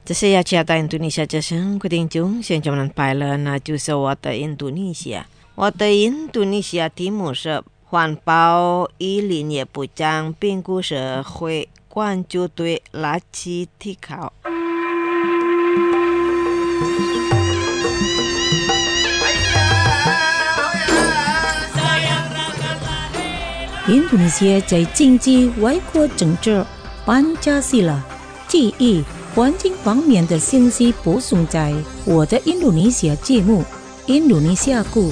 这是雅加达印度尼西亚之声，各位听众，现在我们拜了，那就是我的印度尼西亚。我的印度尼西亚题目是环保与林业部长评估社会关注对垃圾提高。 印度尼西亚在经济、外交、政治、班加西拉、记忆、环境方面的信息播送在我的印度尼西亚节目《印度尼西亚故》。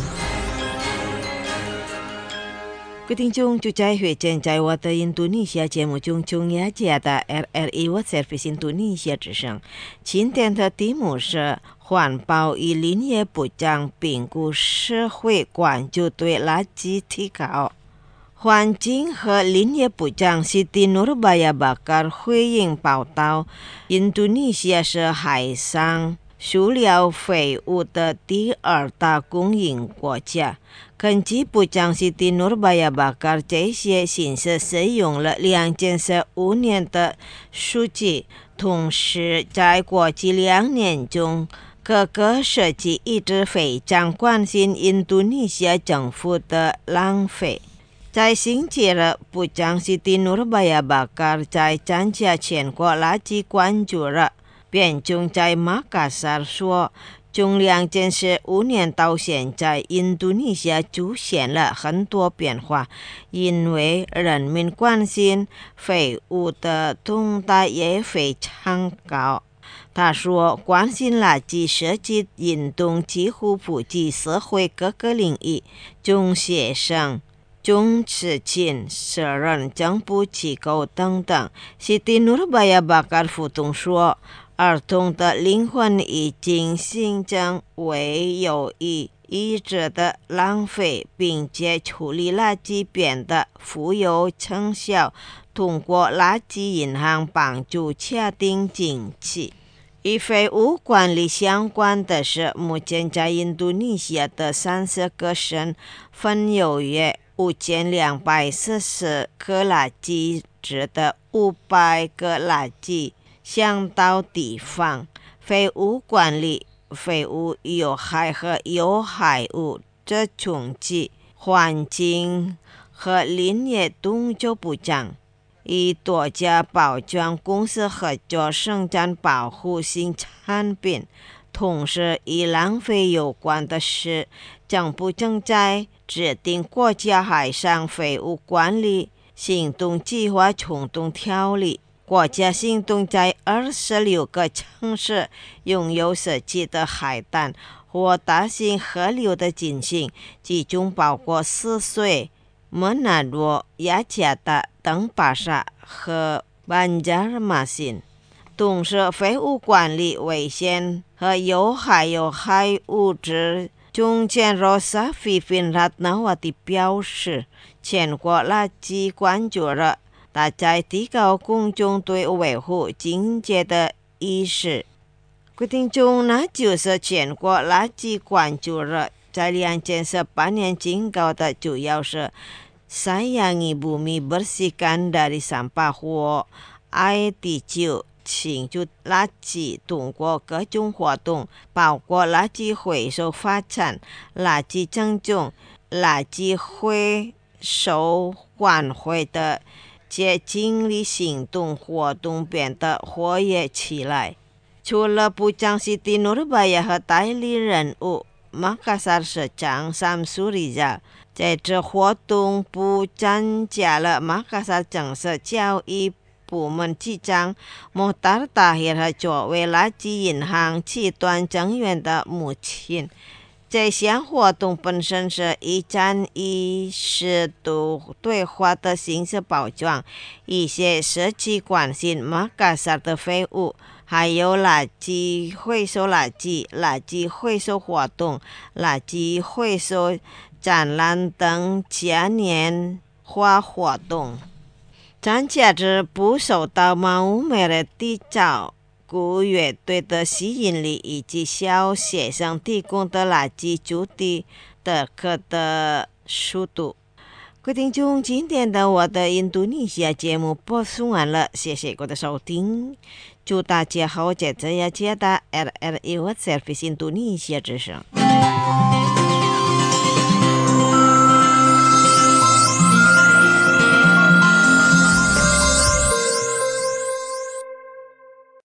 各位听众，就在会见在我的印度尼西亚节目中，中雅加的 RRI World Service 印度尼西亚之声。今天的题目是环保与林业部长评估社会关注对垃圾提高。环境和林业部长 Siti Nurbaya Bakar 回应报道，印度尼西亚是海上塑料废物的第二大供应国家。根据部长 Siti Nurbaya Bakar 这些信息使用了2015年的数据，同时在过去2年中，各个社区一直非常关心印度尼西亚政府的浪费。在星期日，部长 Siti Nurbaya Bakar 在参加全国垃圾关注日辩中在马卡萨说，从2015年到现在，印度尼西亚出现了很多变化，因为人民关心废物的动态也非常高。他说，关心垃圾设计运动几乎普及社会各个领域，从学生、中资金、私人政府机构等等。Siti Nurbaya Bakar 补充说，儿童的灵魂已经形成为有意识的浪费，并且处理垃圾变得富有成效，通过垃圾银行帮助确定经济。与废物管理相关的是，目前在印度尼西亚的30个省分有约5240个垃圾值的500个垃圾箱到地方。废物管理、废物有害和有害物质统计、环境和林业动作部长与多家包装公司合作生产保护性产品。同时，与浪费有关的是，政府正在制定国家海上废物管理行动计划行动条例。国家行动在26个城市拥有设计的海滩或大型河流的进行，其中包括4岁、门纳罗、雅加达、登巴萨和班加尔马辛。同时，废物管理危险和有害物质总监 Rosa Vivin Ratnawati 表示，全国垃圾关注日大在提高公众对维护清洁的意识。各位听众，那就是全国垃圾关注日。在2018年警告的主要是sayangi bumi, bersihkan dari sampah或爱地球，庆祝垃圾，通过各种活动，包括垃圾回收发展、垃圾增重、垃圾回收挽回的接经历行动活动变得活跃起来。除了部长 Siti Nurbaya 和代理人物马卡萨市长 Samsuriza， 在这活动部参加了马卡萨政策教育部门局长 Mohtar Tahir 和作为垃圾银行器端成员的母亲。这项活动本身是一站一适度对话的形式包装，一些社区关心马卡萨的废物，还有垃圾回收垃圾回收活动、垃圾回收展览等嘉年华活动。参加者不受到马乌梅的缔造鼓乐队的吸引力，以及小学生提供的垃圾主题的课的速度。 各位听众，今天的我的印度尼西亚节目播送完了，谢谢各位的收听，祝大家好，在这一届的 RRI World Service 印度尼西亚之声。